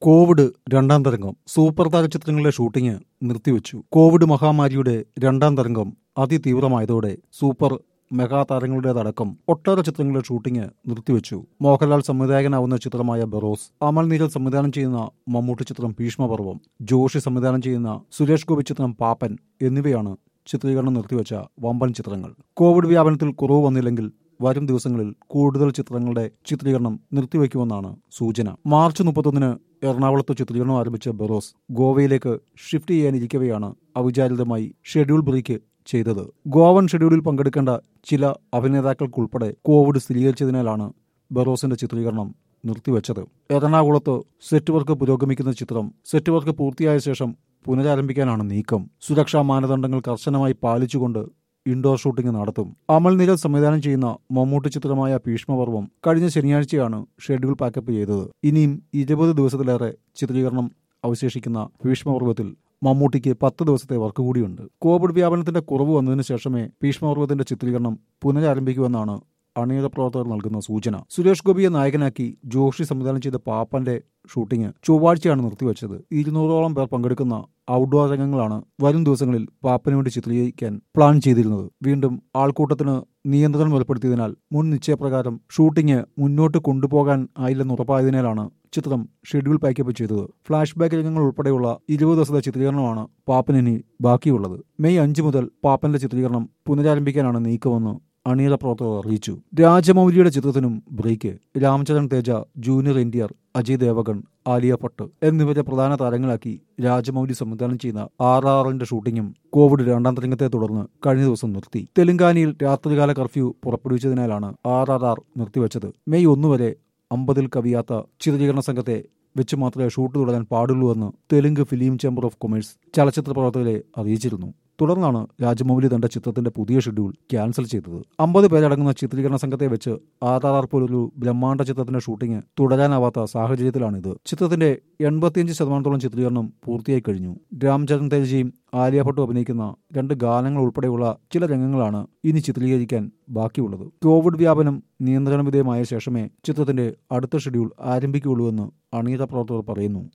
Covid രണ്ടാം തരംഗം super താര ചിത്രങ്ങളുടെ ഷൂട്ടിംഗ് നിർത്തിവെച്ചു. കോവിഡ് മഹാമാരിയുടെ രണ്ടാം തരംഗം അതിതീവ്രമായതോടെ സൂപ്പർ മെഗാ താരങ്ങളുടേതടക്കം ഒട്ടേറെ ചിത്രങ്ങളുടെ ഷൂട്ടിംഗ് നിർത്തിവെച്ചു. മോഹൻലാൽ സംവിധായകനാവുന്ന ചിത്രമായ ബറോസ്, അമൽ നീരൽ സംവിധാനം ചെയ്യുന്ന മമ്മൂട്ടി ചിത്രം ഭീഷ്മപർവം, ജോഷി സംവിധാനം ചെയ്യുന്ന സുരേഷ് ഗോപി ചിത്രം പാപ്പൻ എന്നിവയാണ് ചിത്രീകരണം നിർത്തിവെച്ച വമ്പൻ ചിത്രങ്ങൾ. കോവിഡ് വ്യാപനത്തിൽ കുറവ് വന്നില്ലെങ്കിൽ വരും ദിവസങ്ങളിൽ കൂടുതൽ ചിത്രങ്ങളുടെ ചിത്രീകരണം നിർത്തിവെക്കുമെന്നാണ് സൂചന. മാർച്ച് 31 എറണാകുളത്ത് ചിത്രീകരണം ആരംഭിച്ച ബറോസ് ഗോവയിലേക്ക് ഷിഫ്റ്റ് ചെയ്യാനിരിക്കവെയാണ് അവിചാരിതമായി ഷെഡ്യൂൾ ബ്രേക്ക് ചെയ്തത്. ഗോവൻ ഷെഡ്യൂളിൽ പങ്കെടുക്കേണ്ട ചില അഭിനേതാക്കൾക്കുൾപ്പെടെ കോവിഡ് സ്ഥിരീകരിച്ചതിനാലാണ് ബറോസിന്റെ ചിത്രീകരണം നിർത്തിവെച്ചത്. എറണാകുളത്ത് സെറ്റ് വർക്ക് പുരോഗമിക്കുന്ന ചിത്രം സെറ്റ് വർക്ക് പൂർത്തിയായ ശേഷം പുനരാരംഭിക്കാനാണ് നീക്കം. സുരക്ഷാ മാനദണ്ഡങ്ങൾ കർശനമായി പാലിച്ചുകൊണ്ട് ഇൻഡോർ ഷൂട്ടിംഗ് നടത്തും. അമൽ നീരൽ സംവിധാനം ചെയ്യുന്ന മമ്മൂട്ടി ചിത്രമായ ഭീഷ്മപർവം കഴിഞ്ഞ ശനിയാഴ്ചയാണ് ഷെഡ്യൂൾ പാക്കപ്പ് ചെയ്തത്. ഇനിയും 20 ദിവസത്തിലേറെ ചിത്രീകരണം അവശേഷിക്കുന്ന ഭീഷ്മപർവത്തിൽ മമ്മൂട്ടിക്ക് 10 ദിവസത്തെ വർക്ക് കൂടിയുണ്ട്. കോവിഡ് വ്യാപനത്തിന്റെ കുറവ് വന്നതിന് ശേഷമേ ഭീഷ്മപർവത്തിന്റെ ചിത്രീകരണം പുനരാരംഭിക്കുമെന്നാണ് അണിയറ പ്രവർത്തകർ നൽകുന്ന സൂചന. സുരേഷ് ഗോപിയെ നായകനാക്കി ജോഷി സംവിധാനം ചെയ്ത പാപ്പന്റെ ഷൂട്ടിംഗ് ചൊവ്വാഴ്ചയാണ് നിർത്തിവെച്ചത്. 200ഓളം പേർ പങ്കെടുക്കുന്ന ഔട്ട്ഡോർ രംഗങ്ങളാണ് വരും ദിവസങ്ങളിൽ പാപ്പന് വേണ്ടി ചിത്രീകരിക്കാൻ പ്ലാൻ ചെയ്തിരുന്നത്. വീണ്ടും ആൾക്കൂട്ടത്തിന് നിയന്ത്രണം ഏർപ്പെടുത്തിയതിനാൽ മുൻ നിശ്ചയപ്രകാരം ഷൂട്ടിംഗ് മുന്നോട്ട് കൊണ്ടുപോകാൻ ആയില്ലെന്ന് ഉറപ്പായതിനാലാണ് ചിത്രം ഷെഡ്യൂൾ പാക്കപ്പ് ചെയ്തത്. ഫ്ലാഷ് ബാക്ക് രംഗങ്ങൾ ഉൾപ്പെടെയുള്ള 20 ദിവസത്തെ ചിത്രീകരണമാണ് പാപ്പനിനി ബാക്കിയുള്ളത്. മെയ് 5 മുതൽ പാപ്പന്റെ ചിത്രീകരണം പുനരാരംഭിക്കാനാണ് നീക്കമെന്ന് അണിയറ പ്രവർത്തകർ അറിയിച്ചു. രാജമൗലിയുടെ ചിത്രത്തിനും break. Ramcharan Teja, junior NTR, Ajay Devgan, Alia Bhatt എന്നിവരെ പ്രധാന താരങ്ങളാക്കി രാജമൗലി സംവിധാനം ചെയ്യുന്ന RRRന്റെ ഷൂട്ടിംഗും കോവിഡ് രണ്ടാം തരംഗത്തെ തുടർന്ന് കഴിഞ്ഞ ദിവസം നിർത്തി. തെലങ്കാനയിൽ രാത്രികാല കർഫ്യൂ പുറപ്പെടുവിച്ചതിനാലാണ് RRR നിർത്തിവെച്ചത്. മെയ് 1 വരെ 50-ൽ കവിയാത്ത ചിത്രീകരണ സംഘത്തെ വെച്ച് മാത്രമേ ഷൂട്ട് തുടരാൻ പാടുള്ളൂവെന്ന് Telugu film chamber of commerce ചലച്ചിത്ര പ്രവർത്തകരെ അറിയിച്ചിരുന്നു. തുടർന്നാണ് രാജമൗലി തന്റെ ചിത്രത്തിന്റെ പുതിയ ഷെഡ്യൂൾ ക്യാൻസൽ ചെയ്തത്. 50 പേരടങ്ങുന്ന ചിത്രീകരണ സംഘത്തെ വെച്ച് RRR പോലൊരു ബ്രഹ്മാണ്ഡ ചിത്രത്തിന്റെ ഷൂട്ടിംഗ് തുടരാനാവാത്ത സാഹചര്യത്തിലാണിത്. ചിത്രത്തിന്റെ 85% ചിത്രീകരണം പൂർത്തിയായി കഴിഞ്ഞു. രാംചരൺ തേജയും ആലിയ ഭട്ടും അഭിനയിക്കുന്ന 2 ഗാനങ്ങൾ ഉൾപ്പെടെയുള്ള ചില രംഗങ്ങളാണ് ഇനി ചിത്രീകരിക്കാൻ ബാക്കിയുള്ളത്. കോവിഡ് വ്യാപനം നിയന്ത്രണ വിധേയമായ ശേഷമേ ചിത്രത്തിന്റെ അടുത്ത ഷെഡ്യൂൾ ആരംഭിക്കുകയുള്ളൂവെന്ന് അണിയറ പ്രവർത്തകർ പറയുന്നു.